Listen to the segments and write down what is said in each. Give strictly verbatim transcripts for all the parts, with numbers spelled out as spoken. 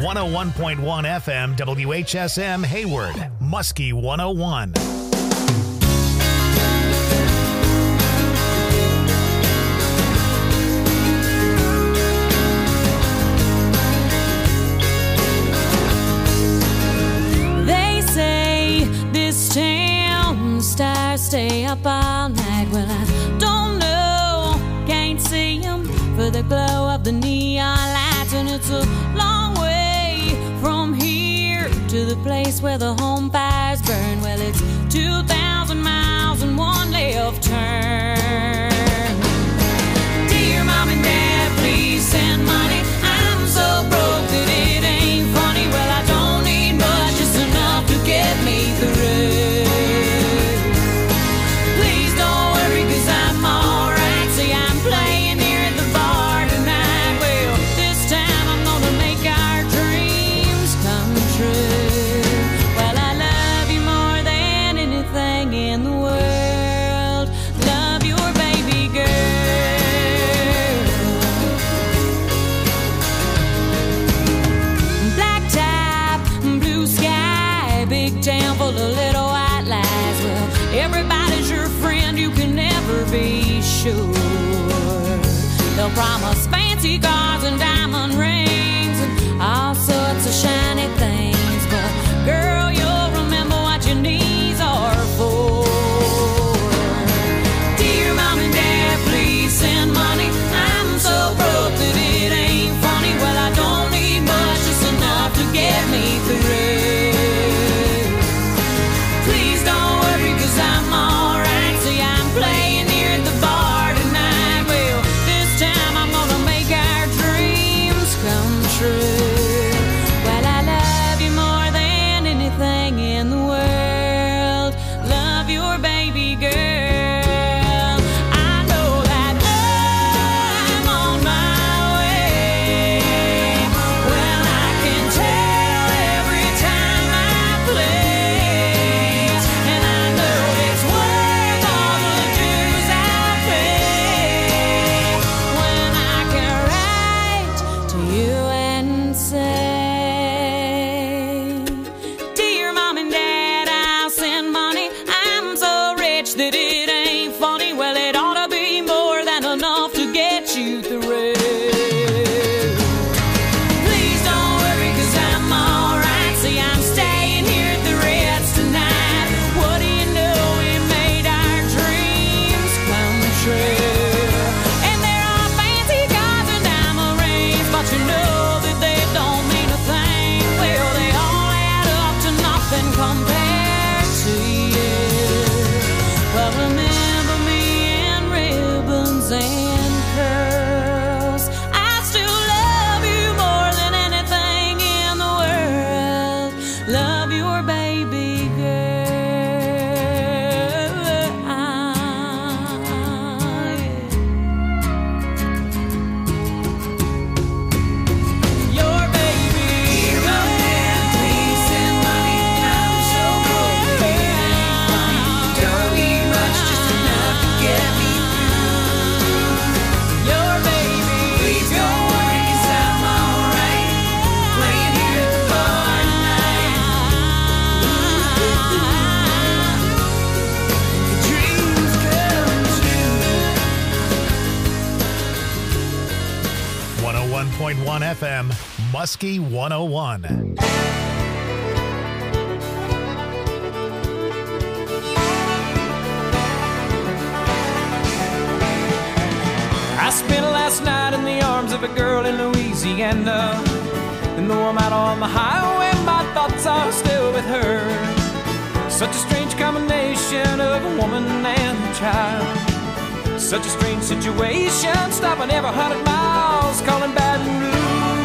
one oh one point one F M, W H S M, Hayward, Muskie one oh one. They say this town, the stars stay up all night. Well, I don't know, can't see them for the glow of the neon lights. And it's a long way from here to the place where the home fires burn. Well, it's two thousand miles and one left turn. Dear Mom and Dad, please send money. I'm so broke that it ain't funny. Well, I don't need much, just enough to get me through. Please don't worry, cause I'm alright. See, I'm playing here at the bar tonight. Well, this time I'm gonna make our dreams come true. Well, I love you more than anything in the world. Love your baby girl. Black top, blue sky, big town full of little white lies. Well, everybody's your friend, you can never be sure. They'll promise fancy cars and diamond rings and all sorts of shiny things, but girl, you'll remember what your knees are for. Dear Mom and Dad, please send money. I'm so broke that it ain't funny. Well, I don't need much, just enough to get me through. Please don't worry, cause I'm alright. See, I'm playing here at the bar tonight. Well, this time I'm gonna make our dreams come true. Well, I love you more than anything in the world. Love your baby girl. I know that I'm on my way. Well, I can tell every time I play, and I know it's worth all the dues I pay. When I can write to you and say, Dear Mom and Dad, I'll send money. I'm so rich that it ain't funny. Well, it ought to be more than enough to get you through. Please don't worry, cause I'm alright. See, I'm staying here at the Ritz tonight. What do you know, we made our dreams come true. And there are fancy cars and diamond rings, but you know that they don't mean a thing. Well, they all add up to nothing compared to you. Well, remember me in ribbons and curls. I still love you more than anything in the world. Love your baby girl. Your baby girl. Please send money. I'm so broke that it ain't funny. Don't need much, just enough to get me through. Your baby. Please don't worry, cause I'm alright. Playing here at the bar tonight. Your dreams come true. one oh one point one F M, Muskie one oh one. I spent last night in the arms of a girl in Louisiana. And though I'm out on the highway, my thoughts are still with her. Such a strange combination of a woman and a child. Such a strange situation, stopping every hundred miles, calling Baton Rouge.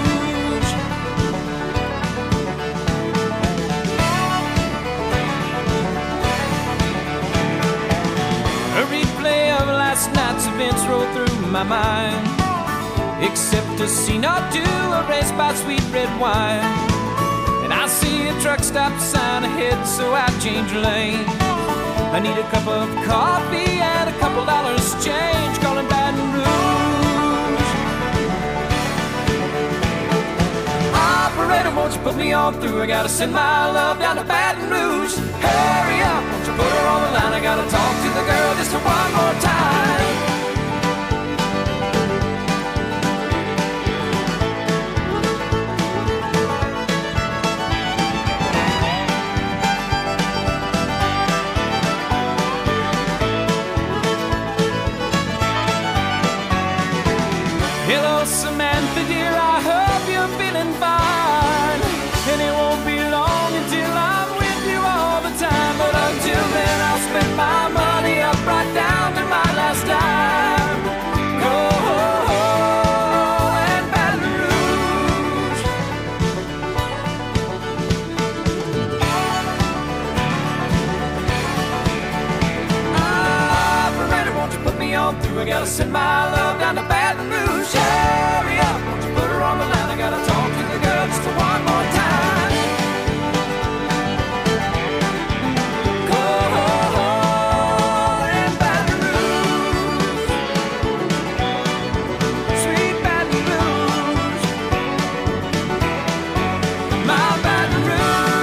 A replay of last night's events roll through my mind, except a scene or two erased by sweet red wine. And I see a truck stop sign ahead, so I change lanes. I need a cup of coffee and a couple dollars change, calling Baton Rouge. Operator, won't you put me on through? I gotta send my love down to Baton Rouge. Hurry up, won't you put her on the line? I gotta talk to the girl just one more time. Hello, Samantha, dear, I hope you're feeling fine. And it won't be long until I'm with you all the time. But until then, I'll spend my money up right down to my last dime. Go and Baton Rouge. Operator, won't you put me on through? I gotta send my love down to Baton Rouge. Hurry up, won't you put her on the line? I gotta talk to the girl just one more time. Go and Baton Rouge, sweet Baton Rouge, my Baton Rouge.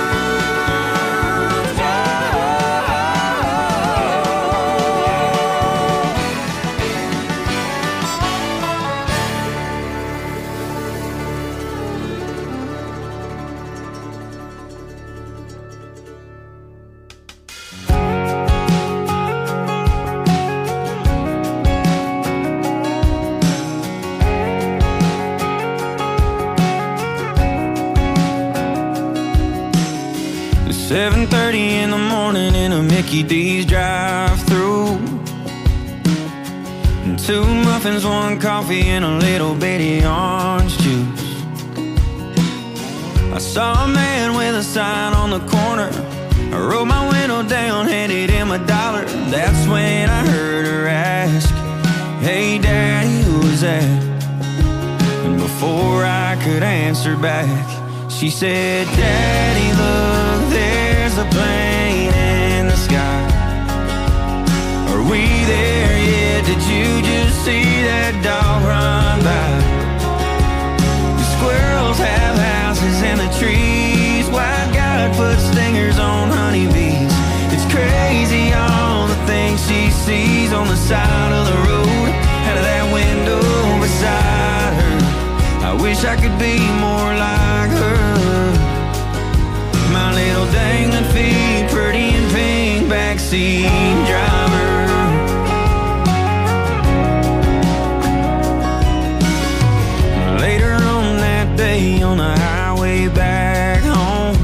seven thirty in the morning in a Mickey D's drive-thru. Two muffins, one coffee, and a little bitty orange juice. I saw a man with a sign on the corner. I rolled my window down, handed him a dollar. That's when I heard her ask, "Hey Daddy, who was that?" And before I could answer back, she said, "Daddy, look, there's a plane in the sky. Are we there yet? Did you just see that dog run by? The squirrels have houses in the trees. White God put stingers on honeybees. It's crazy all the things she sees on the side of the road, out of that window beside her. I wish I could be more like her. My little dangling feet, pretty and pink, backseat driver." Later on that day on the highway back home,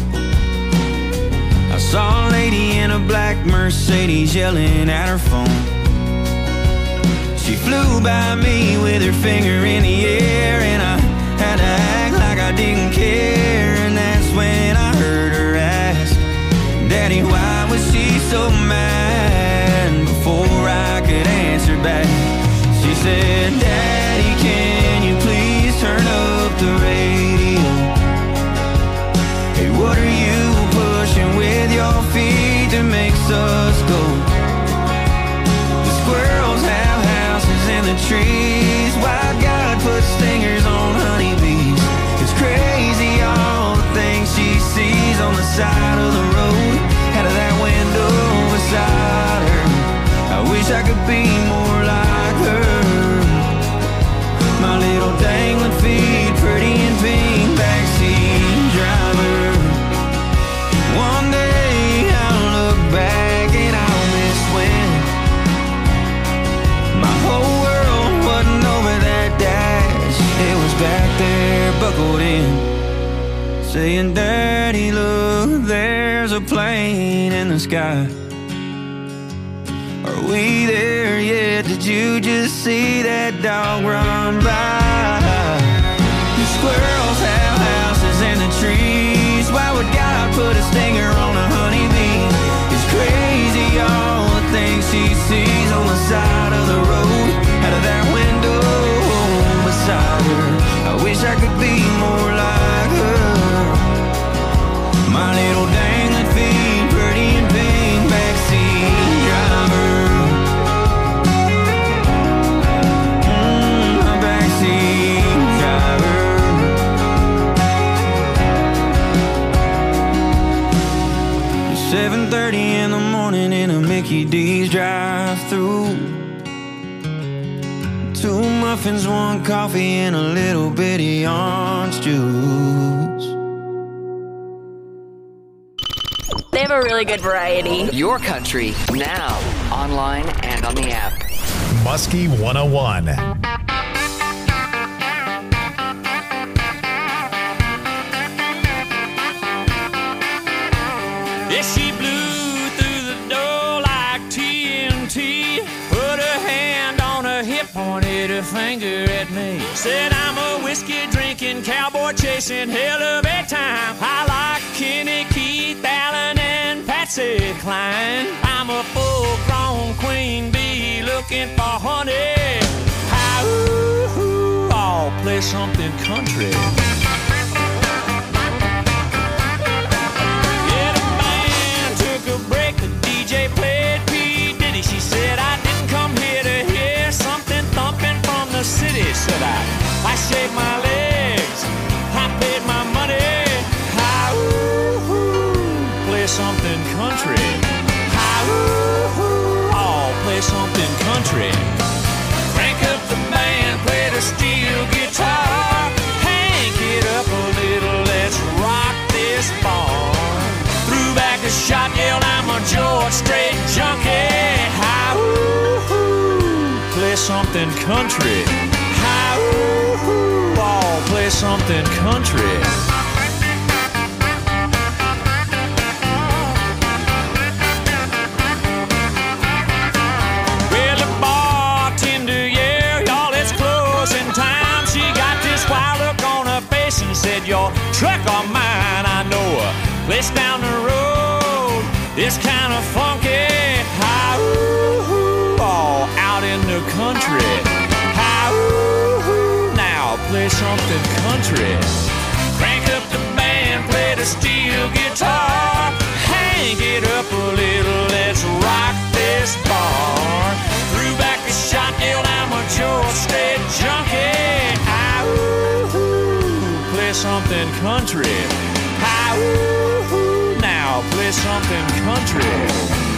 I saw a lady in a black Mercedes yelling at her phone. She flew by me with her finger in the air, and I had to act like I didn't care. And that's when I heard her ask, "Daddy, why was she so mad?" Before I could answer back, she said, "Daddy, can you please turn up the radio? Hey, what are you pushing with your feet that makes us go? The squirrels have houses in the trees. Why God put stingers on honeybees? It's crazy all the things she sees on the side of the road, out of that window beside her. I wish I could be more like her. My little dangling feet, pretty and pink, backseat driver. One day I'll look back and I'll miss when my whole world wasn't over that dash. It was back there, buckled in, saying, "Daddy, look, there's a plane in the sky. Are we there yet? Did you just see that dog run by? The squirrels have houses in the trees. Why would God put a stinger on a honeybee? It's crazy all the things she sees on the side of the road, out of that window beside her. I wish I could be more like her. My little dangling feet, pretty and pink, backseat driver. Mm, my backseat driver. seven thirty in the morning in a Mickey D's drive-thru. Two muffins, one coffee, and a little bitty orange juice. They have a really good variety. Your country, now, online and on the app. Muskie one oh one. Yeah, she blew through the door like T N T. Put her hand on her hip, pointed her finger at me. Said I'm a whiskey drinking, cowboy chasing, hell of a time. I like Kenny, Keith, Allen, and Patsy Cline. I'm a full-grown queen bee looking for honey. Hi-ooh, I'll play something country. Played P. Diddy. She said I didn't come here to hear something thumping from the city. Said I, I shaved my legs, I paid my money. Hi-ooh, play something country. Hi-ooh, I'll play something country. Crank up the band, play the steel guitar. Hank it up a little, let's rock this bar. Threw back a shot, yelled I'm a George Strait junkie. Hi-ooh, play something country. Hi-ooh, I'll play something country. Well, the bartender, yeah, y'all, it's closing time. She got this wild look on her face and said, your truck or mine, I know her. Place down the road, it's kind of funky. Hi-ooh, all out in the country. Hi-ooh, now play something country. Crank up the band, play the steel guitar. Hang it up a little, let's rock this bar. Threw back a shot, yelled I'm a George Strait junkie. Hi-ooh, play something country. Hi-ooh, now play something country.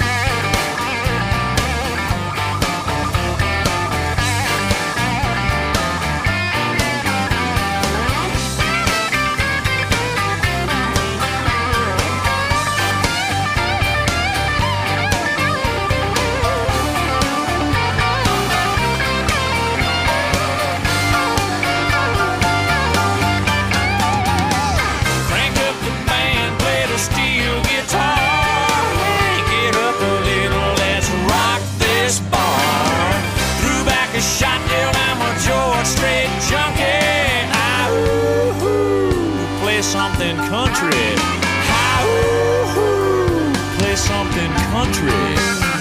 Shot down, I'm a George Strait junkie. Hi-ooh, play something country. Hi-ooh, play something country.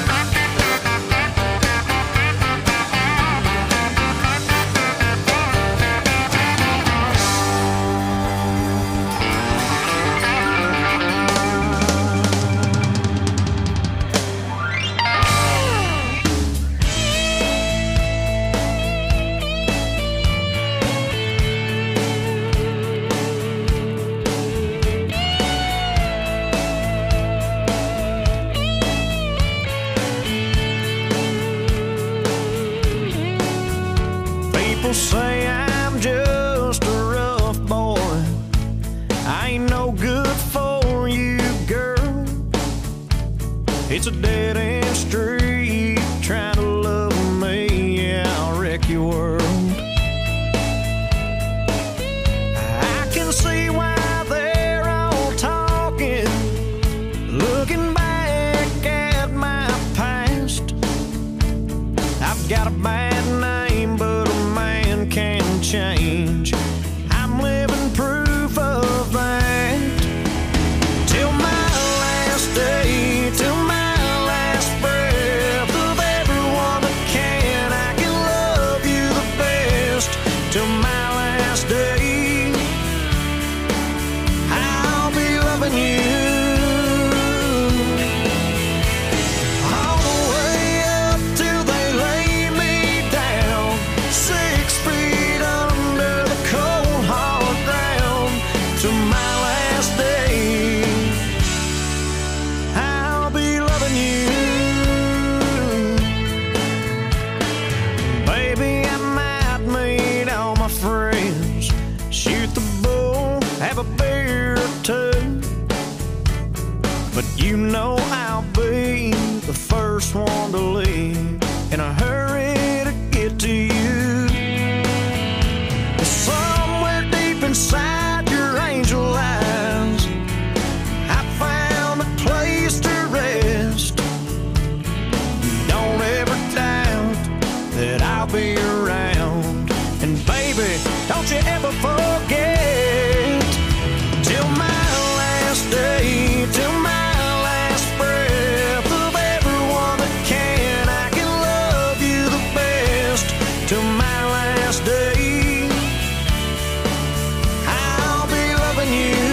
People say I'm just a rough boy. I ain't no good for you, girl. It's a dead-end street. Trying to love me, yeah, I'll wreck your world. I can see why they're all talking, looking back at my past. I've got a bad name, but can change. I'm living proof of that. Till my last day, till my last breath of everyone that can, I can love you the best. Till my last day, I'll be loving you. All the way up till they lay me You know I'll be the first one to leave in a hurry to get to you. Somewhere deep inside your angel eyes, I found a place to rest. Don't ever doubt that I'll be around. And baby, don't you ever forget, till my last day, till my last breath of everyone that can, I can love you the best. Till my last day, I'll be loving you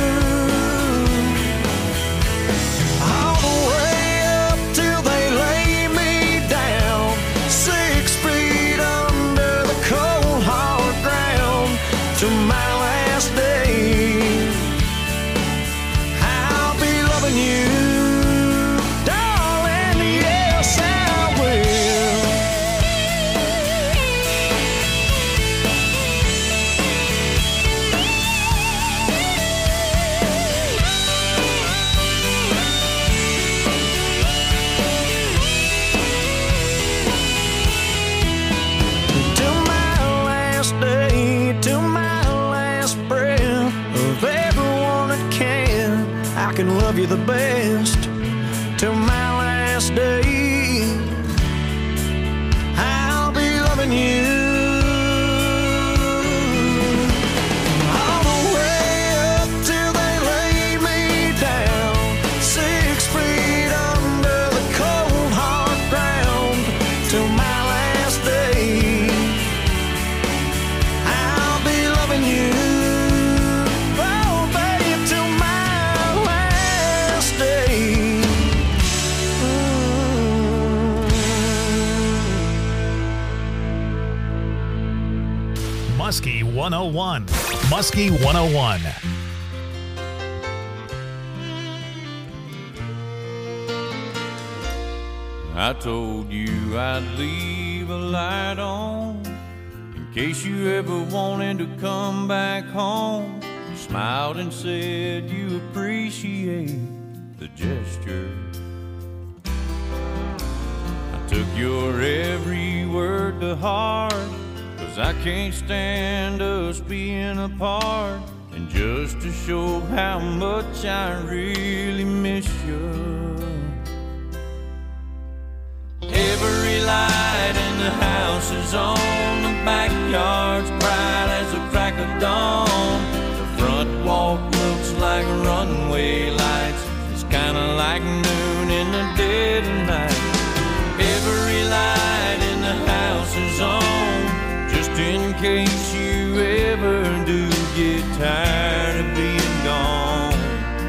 all the way up till they lay me down, six feet under the cold hard ground. Till my last day, I'll be loving you, darling, yes I will. Till my last day, till my last breath of everyone that can, I can love you the best. Till my last day, I'll be loving you all the way up till they lay me down, six feet under the cold hard ground. Till my last day, I'll be loving you, oh babe, till my last day. Muskie one oh one. Muskie one oh one. I told you I'd leave a light on in case you ever wanted to come back home. You smiled and said you appreciate the gesture. I took your every word to heart, 'cause I can't stand us being apart. And just to show how much I really miss you, every light in the house is on, the backyard's bright as a crack of dawn. The front walk looks like runway lights, it's kinda like noon in the dead of night. Every light in the house is on, just in case you ever do get tired of being gone.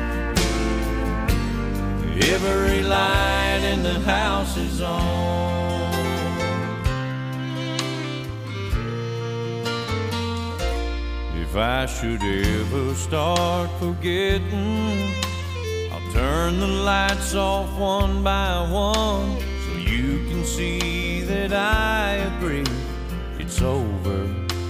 Every light in the house is on. If I should ever start forgetting, I'll turn the lights off one by one, so you can see that I agree it's over.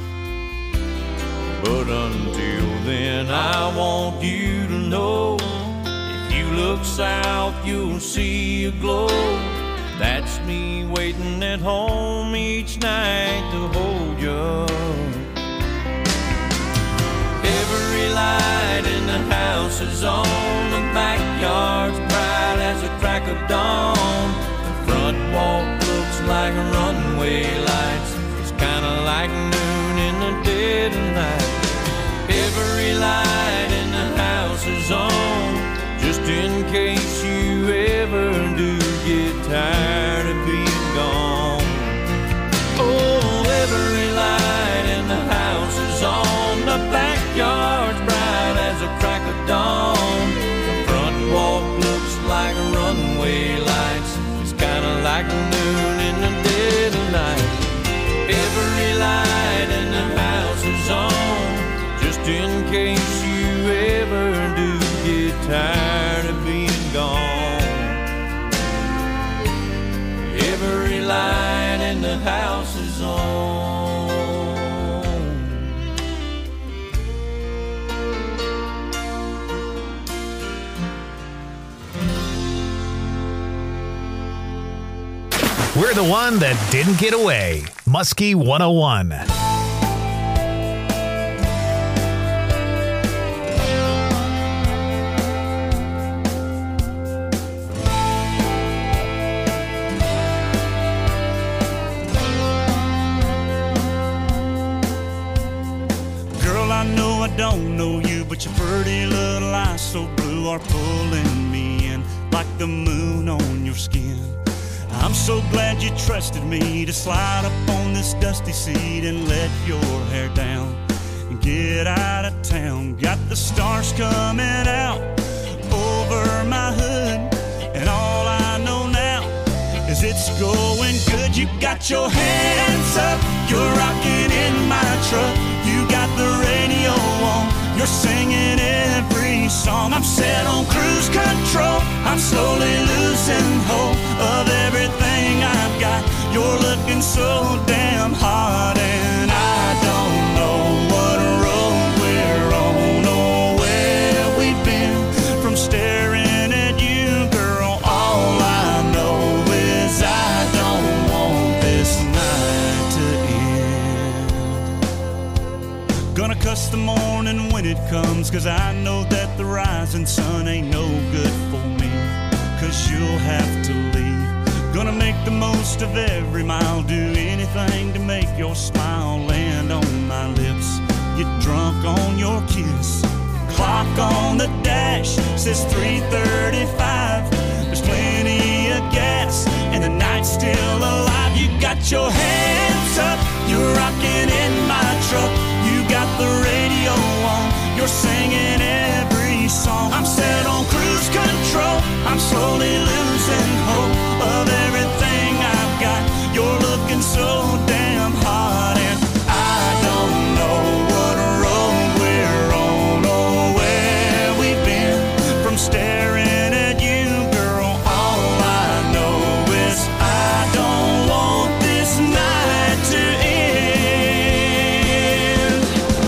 But until then, I want you to know, if you look south, you'll see a glow. That's me waiting at home each night to hold you. Every light in the house is on, the backyard's bright as a crack of dawn. The front walk looks like runway lights, it's kinda like noon in the dead of night. Every light in the house is on, just in case you ever do get tired of being gone. Oh, every light in the house is on, the backyard's bright as a crack of dawn. The front walk looks like runway lights, it's kinda like noon in the dead of night. Every light in the house is on, just in case you ever do get tired of being gone. Every light in the house is on. We're the one that didn't get away. Muskie one oh one. Girl, I know I don't know you, but your pretty little eyes so blue are pulling me in like the moon on your skin. I'm so glad you trusted me to slide up on this dusty seat and let your hair down and get out of town. Got the stars coming out over my hood, and all I know now is it's going good. You got your hands up, you're rocking in my truck. You got the radio on, you're singing every song. I'm set on cruise control, I'm slowly losing hope of everything I've got. You're looking so damn hot, and I don't know what road we're on or where we've been. From staring at you, girl, all I know is I don't want this night to end. Gonna cuss the morning when it comes, 'cause I know that the rising sun ain't no good for me, 'cause you'll have to leave. Gonna make the most of every mile, do anything to make your smile land on my lips. Get drunk on your kiss. Clock on the dash says three thirty-five. There's plenty of gas and the night's still alive. You got your hands up, you're rocking in my truck. You got the radio on, you're singing every song. I'm set on cruise control, I'm slowly losing hope of everything I've got. You're looking so damn hot, and I don't know what road we're on or where we've been. From staring at you, girl, all I know is I don't want this night to end.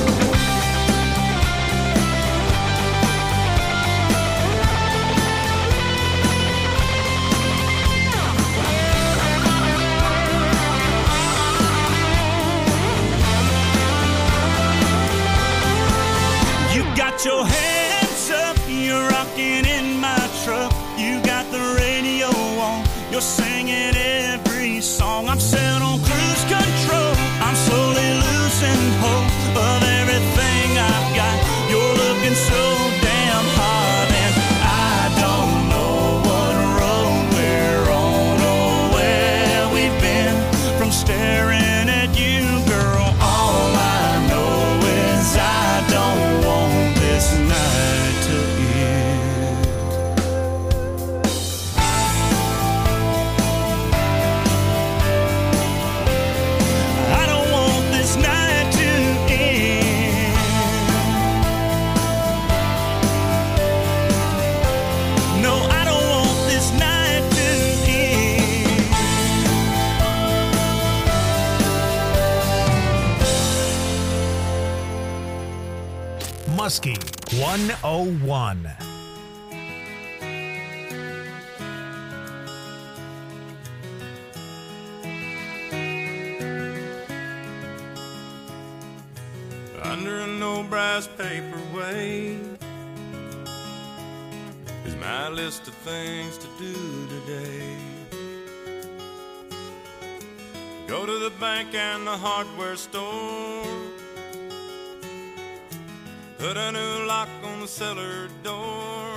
You got your hands up, you're rocking in my truck. You got the radio on, you're singing every song. I'm set on cruise control, I'm slowly losing hope of everything I've got. You're looking so damn hot, and I don't know what road we're on or where we've been. From staring at you, girl, all I know is I don't want this night to end. I don't want this night to end. No, I don't want this night to end. Muskie one oh one. Under an old brass paperweight is my list of things to do today. Go to the bank and the hardware store, put a new lock on the cellar door.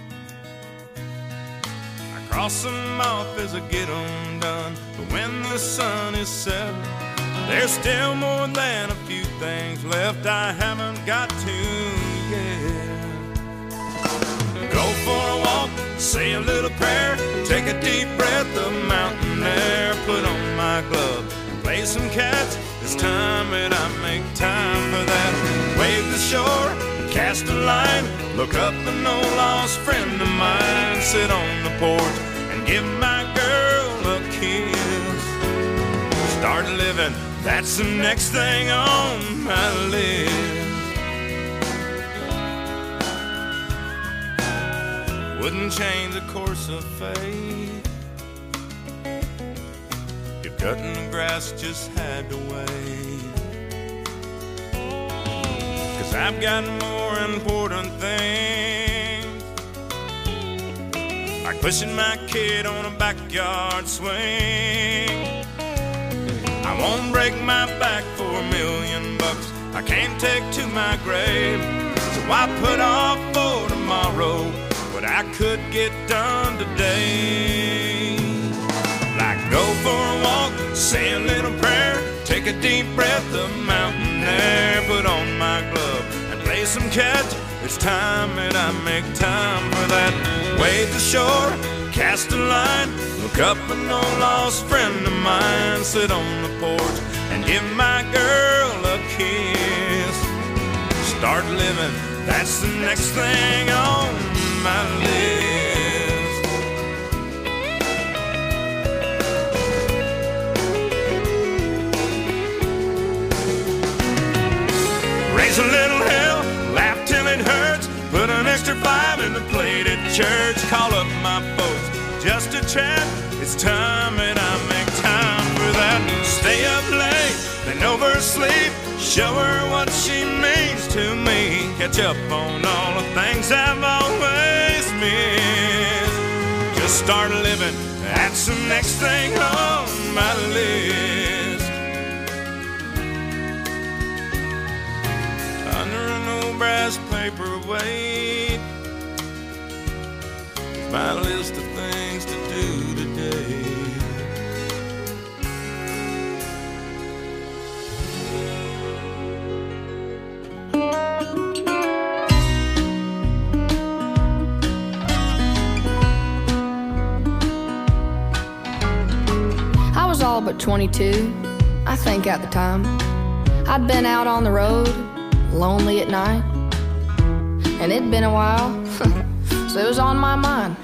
I cross them off as I get them done, but when the sun is set, there's still more than a few things left I haven't got to yet. Go for a walk, say a little prayer, take a deep breath of mountain air, put on my glove, play some cats. It's time that I make time for that. Wave the shore, cast a line, look up an old lost friend of mine, sit on the porch and give my girl a kiss. Start living, that's the next thing on my list. Wouldn't change the course of fate, cutting the grass just had to wait. 'Cause I've got more important things, like pushing my kid on a backyard swing. I won't break my back for a million bucks I can't take to my grave. So I put off for tomorrow what I could get done today. Like go for a walk, say a little prayer, take a deep breath of mountain air, put on my glove and play some catch. It's time that I make time for that. Wade the shore, cast a line, look up an old lost friend of mine, sit on the porch and give my girl a kiss. Start living, that's the next thing on my list. Raise a little hell, laugh till it hurts, put an extra five in the plate at church, call up my folks just to chat. It's time that I make time for that. Stay up late, then oversleep, show her what she means to me, catch up on all the things I've always missed. Just start living, that's the next thing on my list. Under an old brass paperweight, my list of things to do today. I was all but twenty-two, I think at the time. I'd been out on the road, lonely at night, and it'd been a while, so it was on my mind.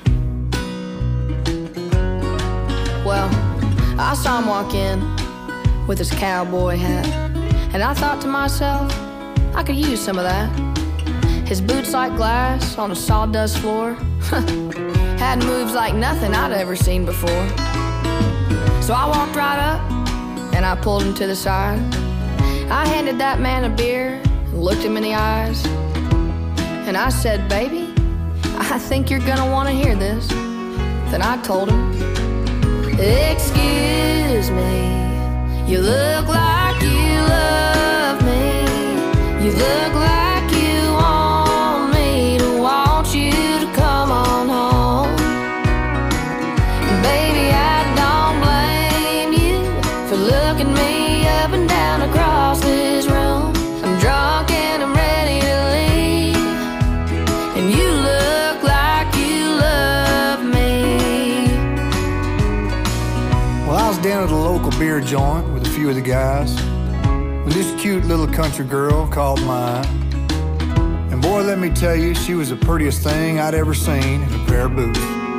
Well, I saw him walk in with his cowboy hat, and I thought to myself, I could use some of that. His boots like glass on a sawdust floor had moves like nothing I'd ever seen before. So I walked right up and I pulled him to the side. I handed that man a beer and looked him in the eyes, and I said, baby, I think you're gonna want to hear this. Then I told him, excuse me, you look like you love me, you look like you want me to want you to come on home. Baby, I don't blame you for looking me up and down across this room. I'm drunk and I'm ready to leave, and you look like you love me. Well, I was down at a local beer joint with a few of the guys when this cute little country girl caught my eye. And boy, let me tell you, she was the prettiest thing I'd ever seen in a pair of boots.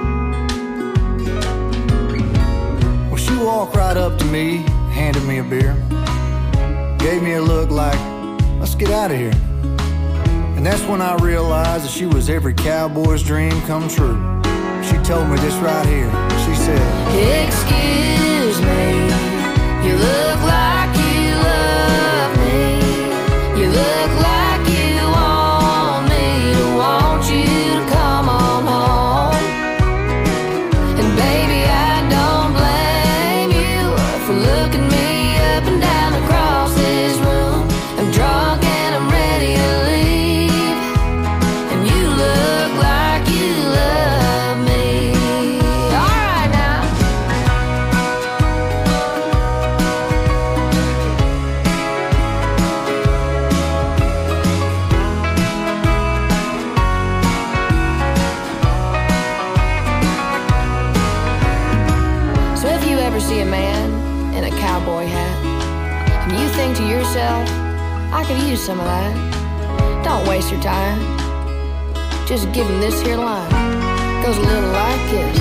Well, she walked right up to me, handed me a beer, gave me a look like, let's get out of here. And that's when I realized that she was every cowboy's dream come true. She told me this right here. She said, excuse me, you look like you love me, you look like you want me to want you to come on home. And baby, I don't blame you for looking me up and down across this room. I'm drunk and I'm ready to leave, and you look like you love me. All right now. So if you ever see a man in a cowboy hat and you think to yourself, I could use some of that, don't waste your time. Just give him this here line. Goes a little like this.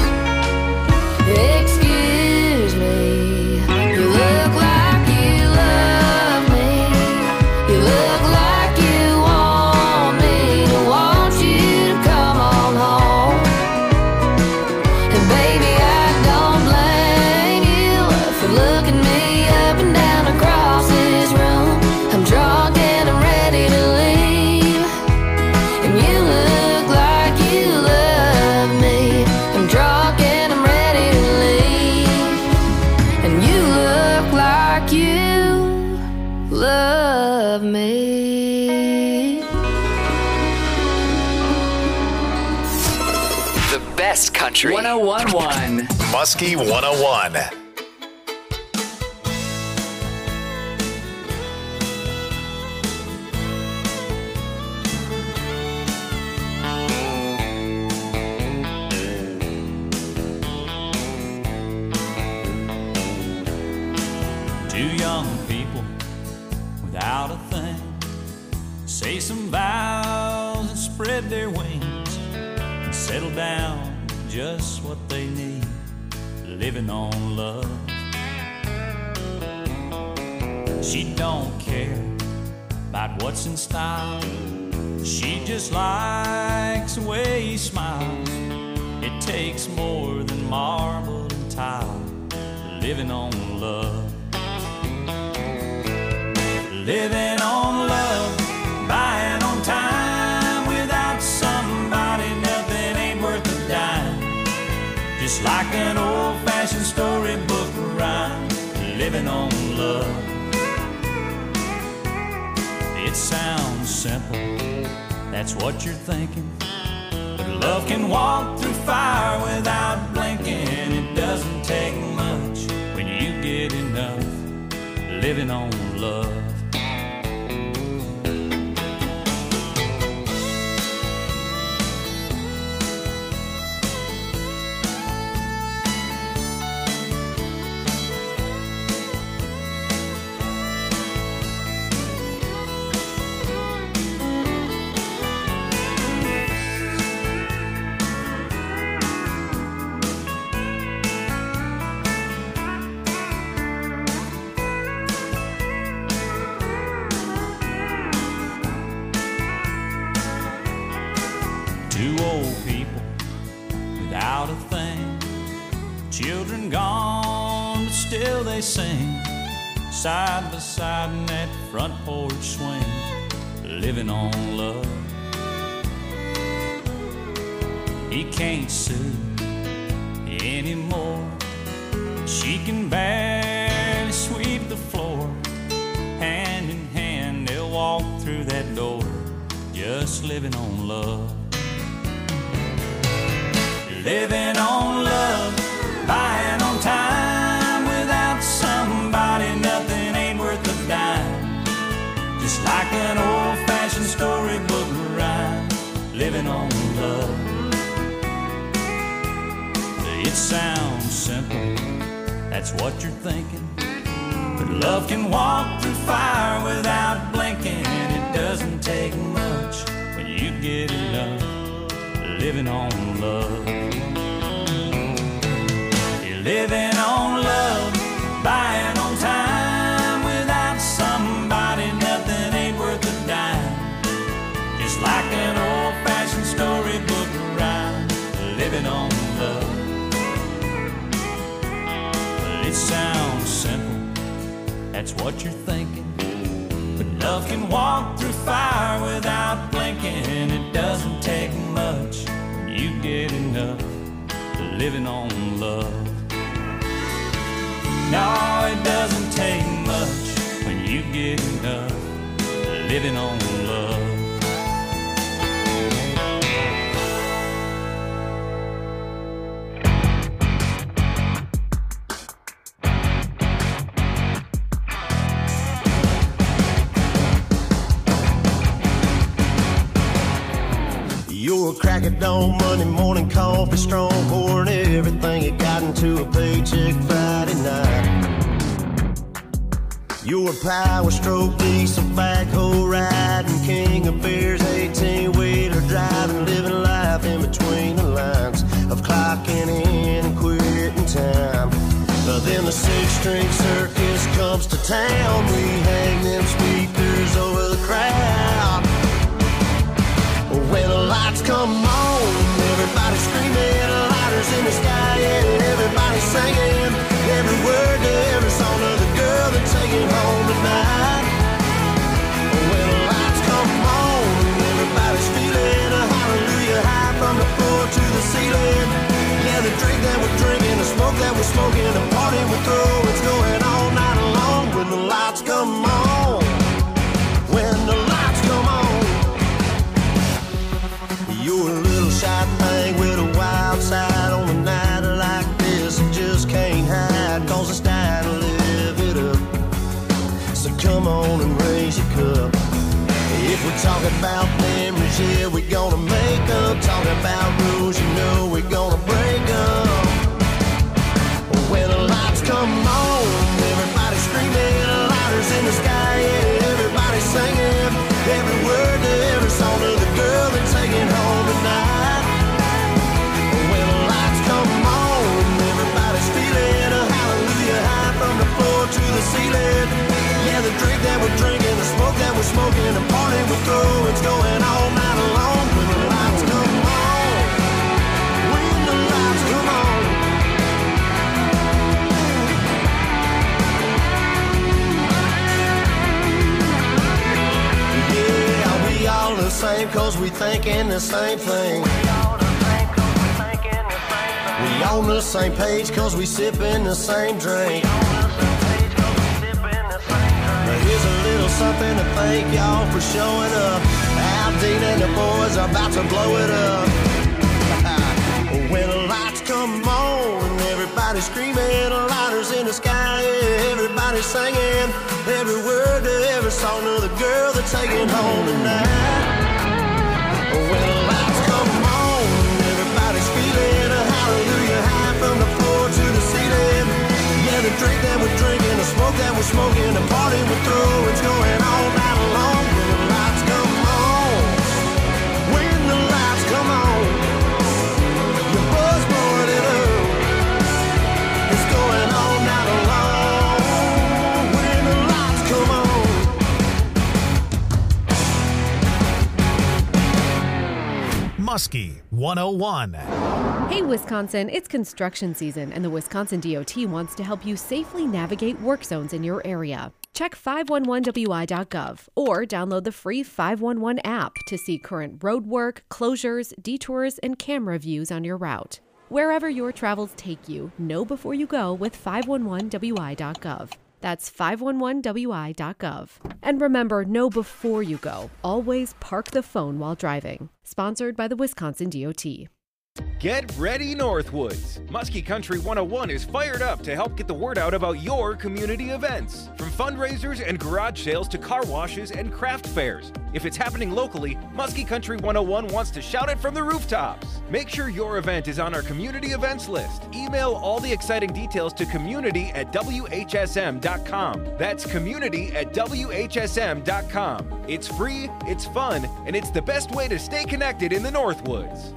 Excuse me, you look like you love me, you look like you want me to want you to come on home. And baby, I don't blame you for looking Country one oh one point one. Muskie one oh one. Two young people without a thing say some vows and spread their wings and settle down just what they need, living on love. She don't care about what's in style. She just likes the way he smiles. It takes more than marble and tile, living on love. Living on love, buying on time. Without somebody, nothing ain't worth a dime. Just like an old-fashioned storybook rhyme, living on love. It sounds simple, that's what you're thinking. But love can walk through fire without blinking. It doesn't take much when you get enough, living on love. Two old people without a thing, children gone, but still they sing, side by side in that front porch swing, living on love. He can't sue anymore. She can barely sweep the floor. Hand in hand they'll walk through that door, just living on love. Living on love, buying on time. Without somebody, nothing ain't worth a dime. Just like an old-fashioned storybook rhyme, living on love. It sounds simple, that's what you're thinking. But love can walk through fire without blinking. It doesn't take much when you get enough, living on love. You're living on love, buying on time. Without somebody, nothing ain't worth a dime. Just like an old-fashioned storybook rhyme, living on love. Well, it sounds simple, that's what you're thinking. But love can walk through fire without blinking. It doesn't take much when you get enough, living on love. No, it doesn't take much when you get enough, living on love. You're a crack at dawn, Monday morning coffee, strong pouring everything you got into a paycheck Friday night. You're a power stroke, diesel backhoe riding, king of beers, eighteen-wheeler driving, living life in between the lines of clocking in and quitting time. But then the six-string circus comes to town, we hang them speakers over the crowd. When the lights come on, everybody screaming, lighters in the sky, and everybody singing every word to every song of the girl they're taking home tonight. When the lights come on, everybody's feeling a hallelujah high from the floor to the ceiling. Yeah, the drink that we're drinking, the smoke that we're smoking, the party we're throwing, it's going all night long. When the lights come on, when the lights come on. You're a little shy thing with a wild side We're talking about memories, yeah, we're gonna make them. Talking about rules, you know we're gonna break them. When the lights come on, everybody screaming, lighters in the sky, yeah, everybody singing. Every word to every song to the girl they're taking home tonight. When the lights come on, everybody's feeling a hallelujah high from the floor to the ceiling. Yeah, the drink that we're drinking, the smoke that we're smoking, the party we're throwing, it's going all night long. When the lights come on, when the lights come on. Yeah, we all the same cause we thinking the same thing. We on the same page cause we sipping the same drink. Here's a little something to thank y'all for showing up. Al Dean and the boys are about to blow it up. When the lights come on, everybody's screaming, lighters in the sky, yeah, everybody's singing. Every word to every song to the girl they're taking home tonight. When the lights come on, everybody's feeling a hallelujah high from the floor to the ceiling. Yeah, the drink that we're drinking, the smoke that we're smoking, the party we're throwing, it's going all night long. When the lights come on, when the lights come on, your buzz blowing it up, it's going all night long. When the lights come on. Muskie one oh one. Hey Wisconsin, it's construction season and the Wisconsin D O T wants to help you safely navigate work zones in your area. Check five one one W I dot gov or download the free five one one app to see current road work, closures, detours, and camera views on your route. Wherever your travels take you, know before you go with five one one W I dot gov. That's five one one W I dot gov. And remember, know before you go. Always park the phone while driving. Sponsored by the Wisconsin D O T. Get ready, Northwoods! Muskie Country one oh one is fired up to help get the word out about your community events. From fundraisers and garage sales to car washes and craft fairs. If it's happening locally, Muskie Country one oh one wants to shout it from the rooftops. Make sure your event is on our community events list. Email all the exciting details to community at W H S M dot com. That's community at W H S M dot com. It's free, it's fun, and it's the best way to stay connected in the Northwoods.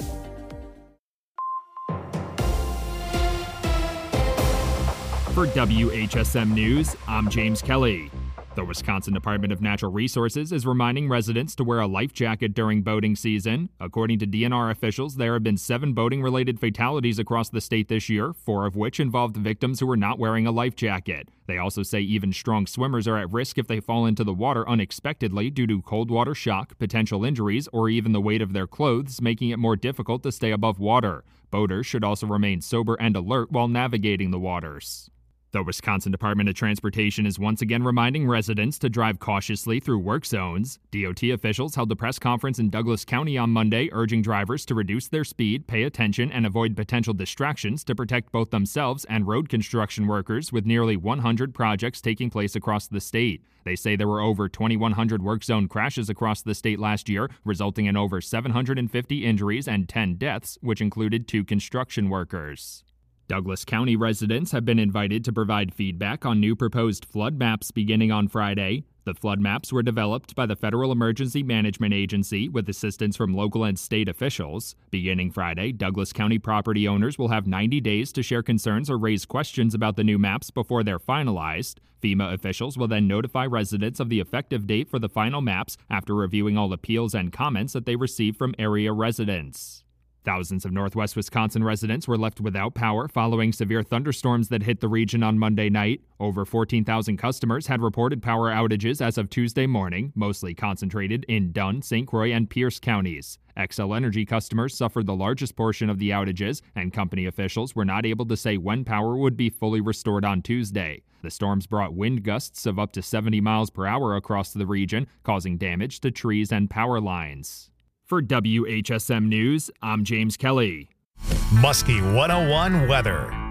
For W H S M News, I'm James Kelly. The Wisconsin Department of Natural Resources is reminding residents to wear a life jacket during boating season. According to D N R officials, there have been seven boating-related fatalities across the state this year, four of which involved victims who were not wearing a life jacket. They also say even strong swimmers are at risk if they fall into the water unexpectedly due to cold water shock, potential injuries, or even the weight of their clothes, making it more difficult to stay above water. Boaters should also remain sober and alert while navigating the waters. The Wisconsin Department of Transportation is once again reminding residents to drive cautiously through work zones. D O T officials held a press conference in Douglas County on Monday, urging drivers to reduce their speed, pay attention, and avoid potential distractions to protect both themselves and road construction workers, with nearly one hundred projects taking place across the state. They say there were over twenty-one hundred work zone crashes across the state last year, resulting in over seven hundred fifty injuries and ten deaths, which included two construction workers. Douglas County residents have been invited to provide feedback on new proposed flood maps beginning on Friday. The flood maps were developed by the Federal Emergency Management Agency with assistance from local and state officials. Beginning Friday, Douglas County property owners will have ninety days to share concerns or raise questions about the new maps before they're finalized. FEMA officials will then notify residents of the effective date for the final maps after reviewing all appeals and comments that they receive from area residents. Thousands of Northwest Wisconsin residents were left without power following severe thunderstorms that hit the region on Monday night. Over fourteen thousand customers had reported power outages as of Tuesday morning, mostly concentrated in Dunn, Saint Croix, and Pierce counties. Xcel Energy customers suffered the largest portion of the outages, and company officials were not able to say when power would be fully restored on Tuesday. The storms brought wind gusts of up to seventy miles per hour across the region, causing damage to trees and power lines. For W H S M News, I'm James Kelly. Muskie one oh one weather.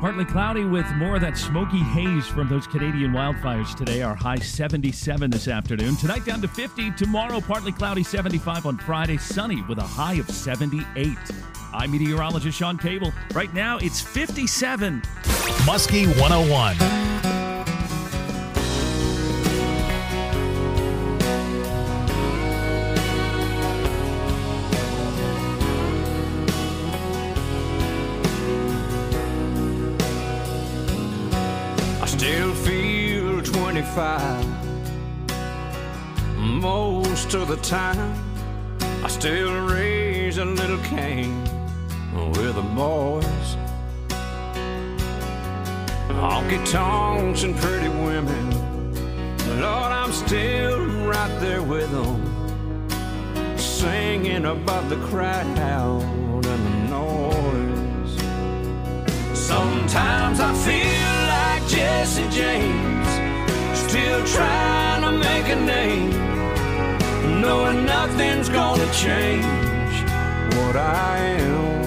Partly cloudy with more of that smoky haze from those Canadian wildfires today. Our high seventy-seven this afternoon. Tonight down to fifty. Tomorrow partly cloudy, seventy-five on Friday. Sunny with a high of seventy-eight. I'm meteorologist Sean Cable. Right now it's fifty-seven. Muskie one oh one. Still feel twenty-five most of the time. I still raise a little Cain with the boys. Honky tonks and pretty women, Lord, I'm still right there with them, singing about the crowd and the noise. Sometimes I feel like Jesse James, still trying to make a name, knowing nothing's gonna change what I am.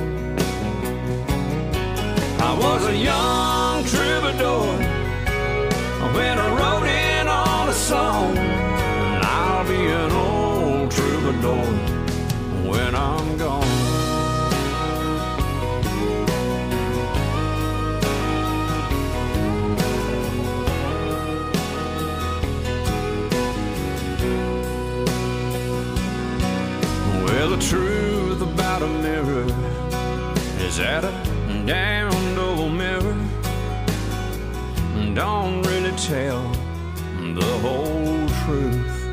I was a young troubadour when I wrote in on a song, and I'll be an old troubadour when I'm gone. Well, the truth about a mirror is that a damned old mirror don't really tell the whole truth.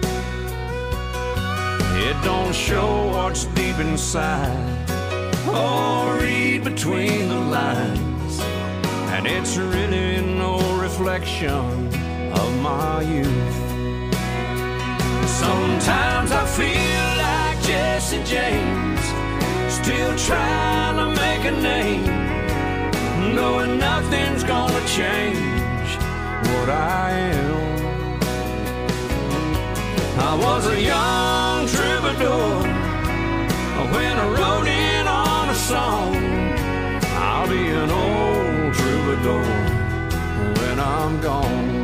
It don't show what's deep inside or read between the lines, and it's really no reflection of my youth. Sometimes I feel like Jesse James, still trying to make a name, knowing nothing's gonna change what I am. I was a young troubadour when I wrote in on a song. I'll be an old troubadour when I'm gone.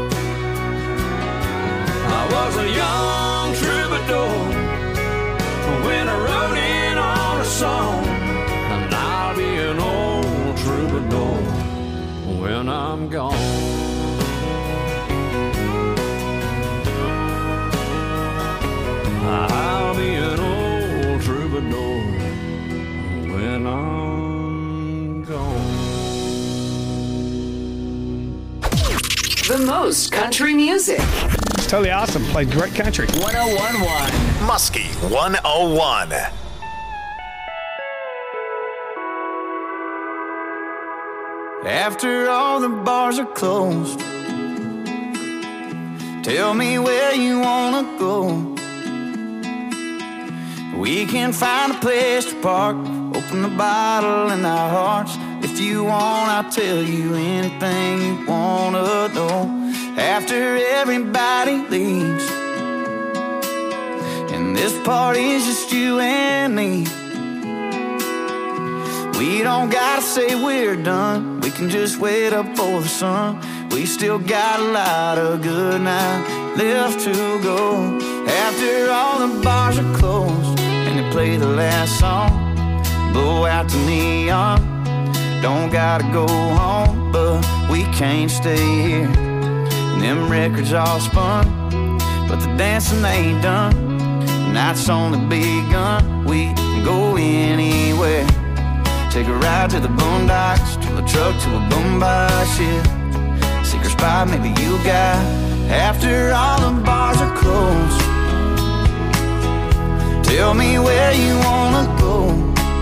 I was a young troubadour when I wrote in on a song, and I'll be an old troubadour when I'm gone. I'll be an old troubadour when I'm gone. The most country music. It's totally awesome. Played great country. one oh one point one. Muskie one oh one. After all the bars are closed, tell me where you wanna go. We can find a place to park, open the bottle in our hearts. If you want, I'll tell you anything you wanna know. After everybody leaves, and this party's just you and me, we don't gotta say we're done, we can just wait up for the sun. We still got a lot of good night left to go. After all the bars are closed and they play the last song, blow out the neon, don't gotta go home, but we can't stay here. And them records all spun, but the dancing ain't done. Night's only begun, we can go anywhere. Take a ride to the boondocks, to a truck, to a boombox, yeah. Secret spot maybe you got. After all the bars are closed, tell me where you wanna go.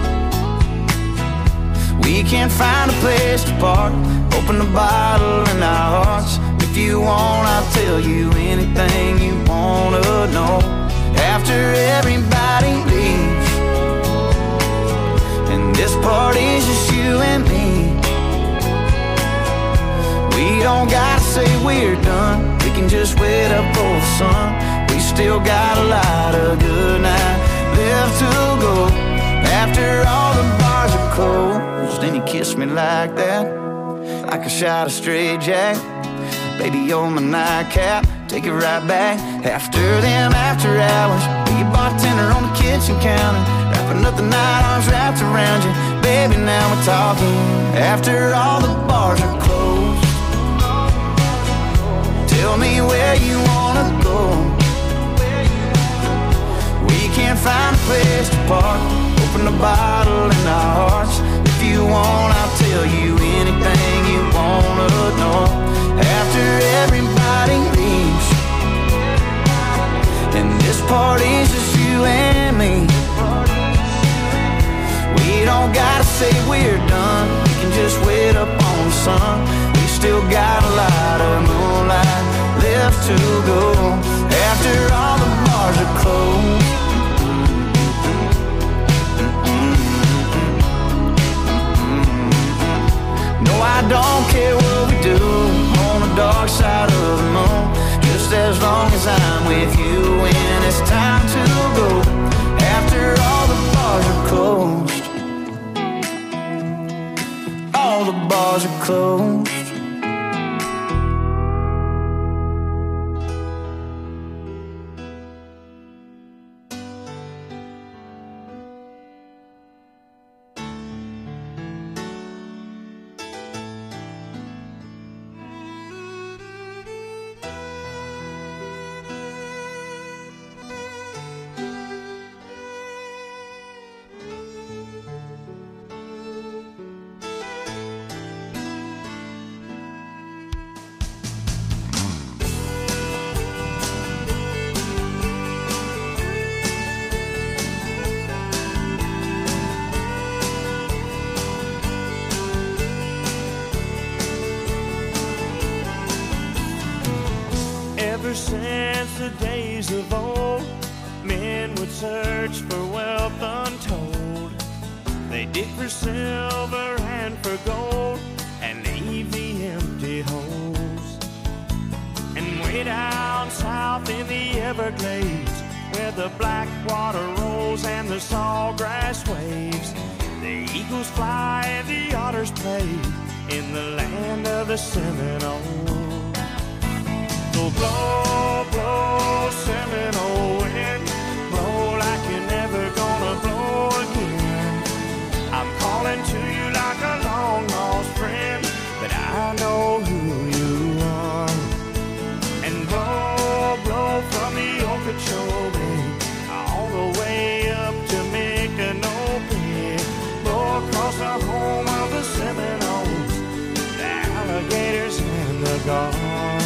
We can't find a place to park, open the bottle in our hearts. If you want, I'll tell you anything you wanna know. After everybody leaves, and this party's just you and me, we don't gotta say we're done, we can just wait up for the sun. We still got a lot of good night left to go. After all the bars are closed, and you kiss me like that, like a shot of straight jack. Baby, you're my nightcap, take it right back. After them after hours, be a bartender on the kitchen counter, wrapping up the night, arms wrapped around you. Baby, now we're talking. After all the bars are closed, tell me where you wanna go. We can't find a place to park, open a bottle in our hearts. If you want, I'll tell you anything you wanna know. After everybody leaves, and this party's just you and me, we don't gotta say we're done, we can just wait up on the sun. We still got a lot of moonlight left to go. After all the bars are closed, no, I don't care what we do on the dark side of the moon, just as long as I'm with you when it's time to go. After all the bars are closed, all the bars are closed. Ever since the days of old, men would search for wealth untold. They dig for silver and for gold and leave the empty holes. And way down south in the Everglades, where the black water rolls and the sawgrass waves, the eagles fly and the otters play in the land of the Seminoles. So blow, blow, Seminole wind, blow like you're never gonna blow again. I'm calling to you like a long lost friend, but I know who you are. And blow, blow from the Okeechobee all the way up to Micanopy, blow across the home of the Seminoles, the alligators and the gulls.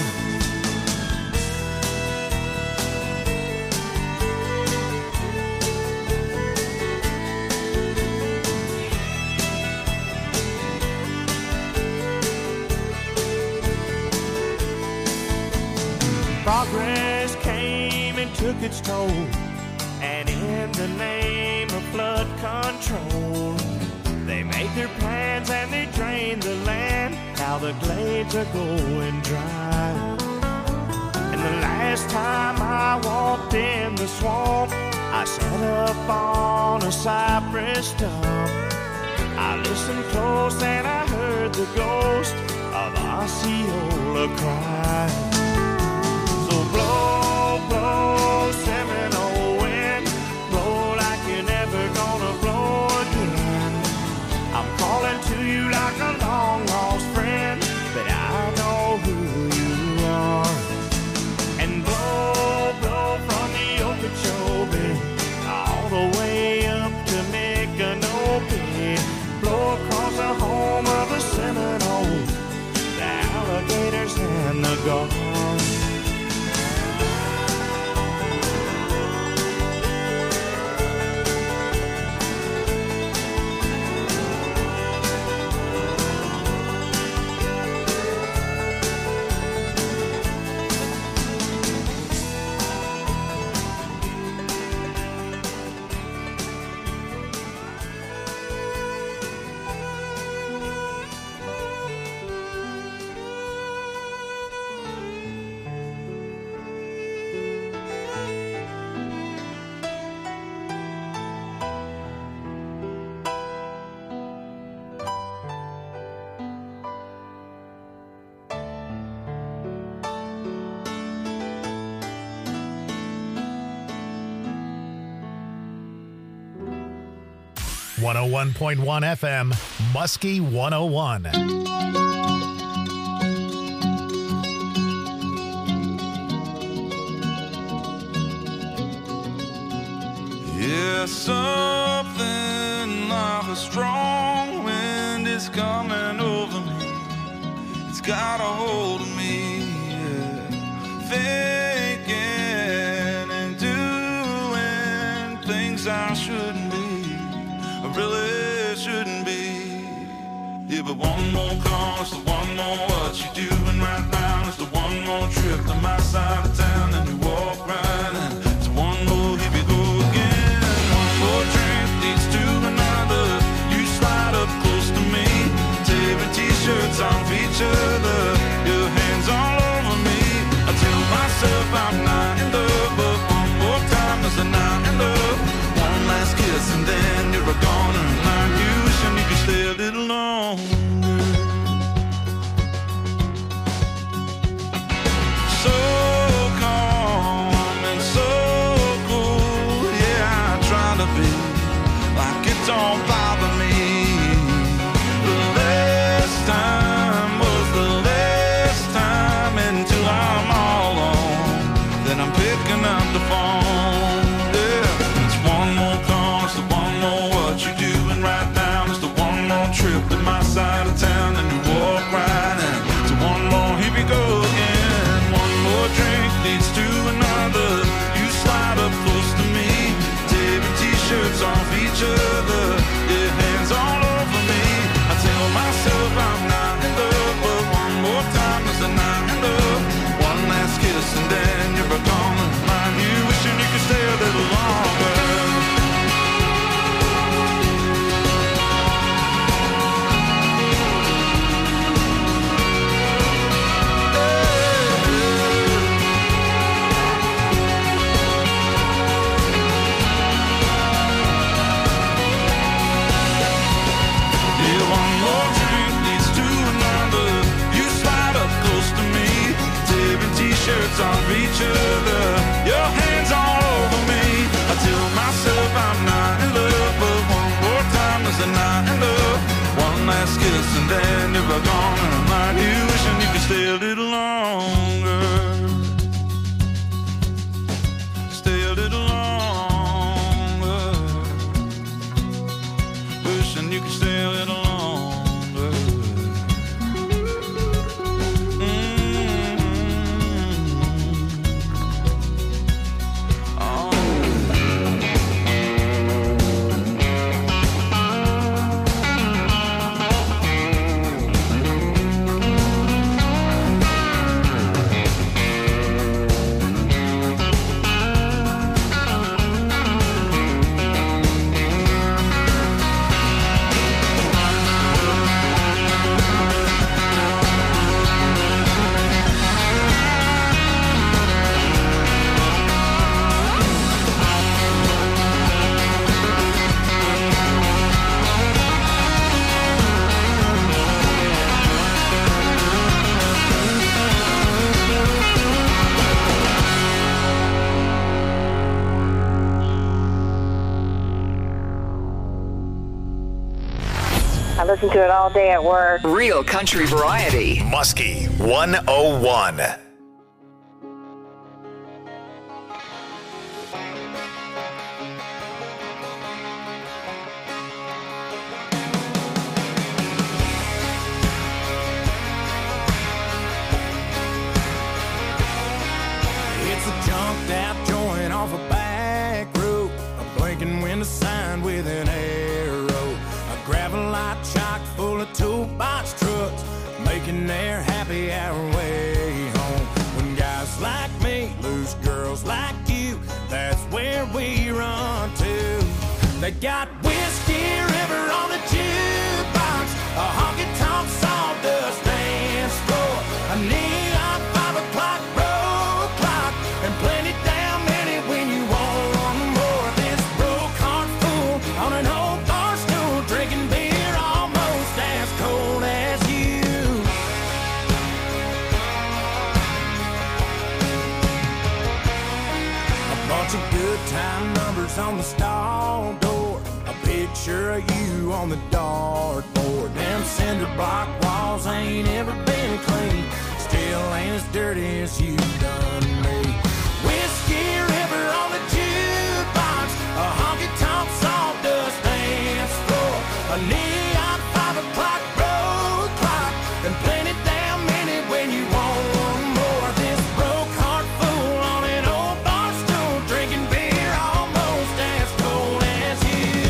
Progress came and took its toll, and in the name of flood control, they made their plans and they drained the land. Now the glades are going dry. And the last time I walked in the swamp, I sat up on a cypress stump. I listened close and I heard the ghost of Osceola cry. Blow, blow, Seminole wind, blow like you're never gonna blow again. I'm calling to you like a long lost friend, but I know who you are. And blow, blow from the Okeechobee all the way up to Micanopy, blow across the home of the Seminoles, the alligators and the gulls. one oh one point one F M, Muskie one oh one. Yeah, something like a strong wind is coming over me. It's got a hold of me, yeah. Thinking and doing things I shouldn't be, I really shouldn't be. Yeah, but one more call, it's the one more what you doing right now. It's the one more trip to my side of town, and you walk right in. It's one more, here we go again. One more drink leads to another. You slide up close to me, tearing t-shirts off each other, your hands all over me. I tell myself I'm not in love, but one more time is a not in love. One last kiss and then you're a goner, and I'm you wishing you could stay a little longer. So calm and so cool, yeah, I try to be like it don't bother me. The last time was the last time, until I'm all alone, then I'm picking up the phone. Yeah, it's one more call, it's the one more what you doing right now. It's the one more trip to my side of town, and you walk right in. It's one more, here we go again. One more drink leads to another. You slide up close to me, tearing t-shirts off each other, your hands all over me. I tell myself I'm not in love, but one more time is a not in love. One last kiss and then you're a goner, mind you wishing you could stay a little longer. Shirts off each other, your hands all over me. I tell myself I'm not in love, but one more time is a not in love. One last kiss and then you're gone, and I'm like you wishing you could stay a little longer. Stay a little longer. Wishing you could stay a little longer. I listen to it all day at work. Real country variety. Muskie one oh one. It's a jumped out joint off a back road, a blinking window sign with an arrow, a gravel lot chock full of toolbox trucks, making their happy hour way home. When guys like me lose girls like you, that's where we run to. They got Whiskey River on the jukebox, a honky-tonk sawdust dance floor, a neon five o'clock road clock, and plenty damn many when you want more. This broke heart fool on an old bar stool, drinking beer almost as cold as you. A bunch of good time numbers on the stall door, a big picture of you on the dartboard. Them cinder block walls ain't ever been clean. Still ain't as dirty as you done me. Whiskey River on the jukebox, a honky-tonk sawdust dance floor, a neon five o'clock road clock, and plenty damn minute when you want one more. This broke heart fool on an old bar stool, drinking beer almost as cold as you.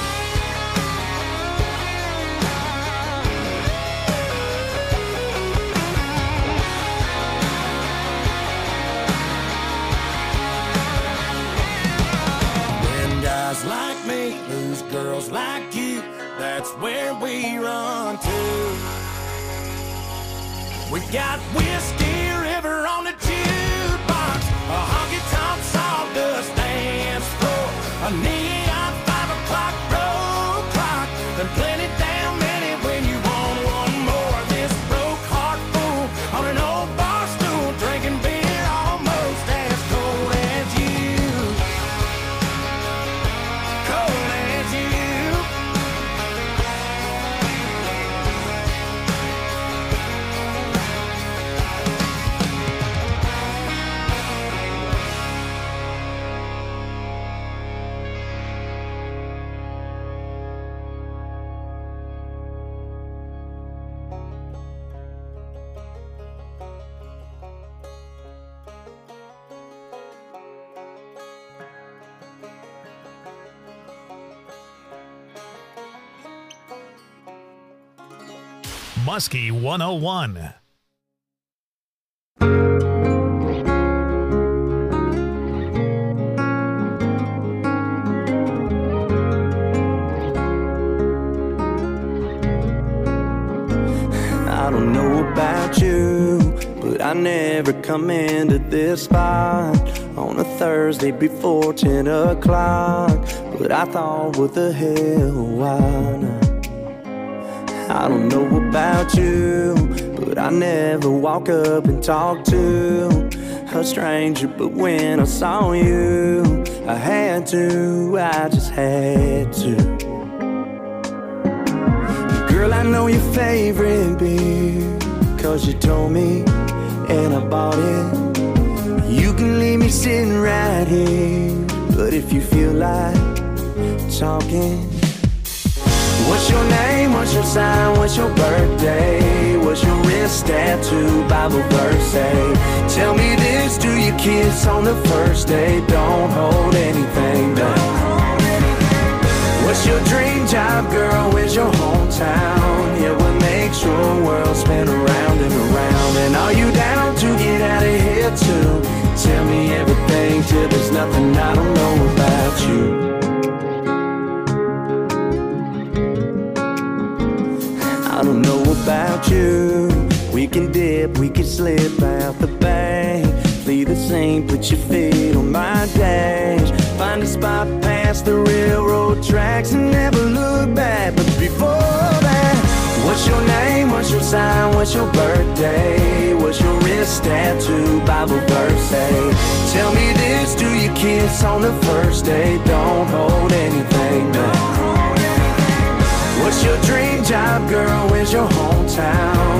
When guys like me lose girls like you, that's where we run to. We got Whiskey River on the jukebox, a honky-tonk sawdust dance floor, a neon five o'clock road clock, and plenty damn many when you want one more. This broke heart fool on an old bar stool, drinking beer almost as cold as you. Cold as you. Muskie one oh one. I don't know about you, but I never come into this spot on a Thursday before ten o'clock. But I thought, what the hell, why not? I don't know about you, but I never walk up and talk to a stranger. But when I saw you, I had to, I just had to. Girl, I know your favorite beer, cause you told me, and I bought it. You can leave me sitting right here, but if you feel like talking, what's your name, what's your sign, what's your birthday, what's your wrist tattoo, Bible verse say? Tell me this, do you kiss on the first day? Don't hold anything back. What's your dream job, girl, where's your hometown? Yeah, what makes your world spin around and around? And are you down to get out of here too? Tell me everything till there's nothing I don't know about you. I don't know about you. We can dip, we can slip out the bank, flee the scene, put your feet on my dash, find a spot past the railroad tracks and never look back. But before that, what's your name, what's your sign, what's your birthday, what's your wrist tattoo, Bible verse say? Tell me this, do you kiss on the first day? Don't hold anything back. What's your dream job, girl, where's your hometown?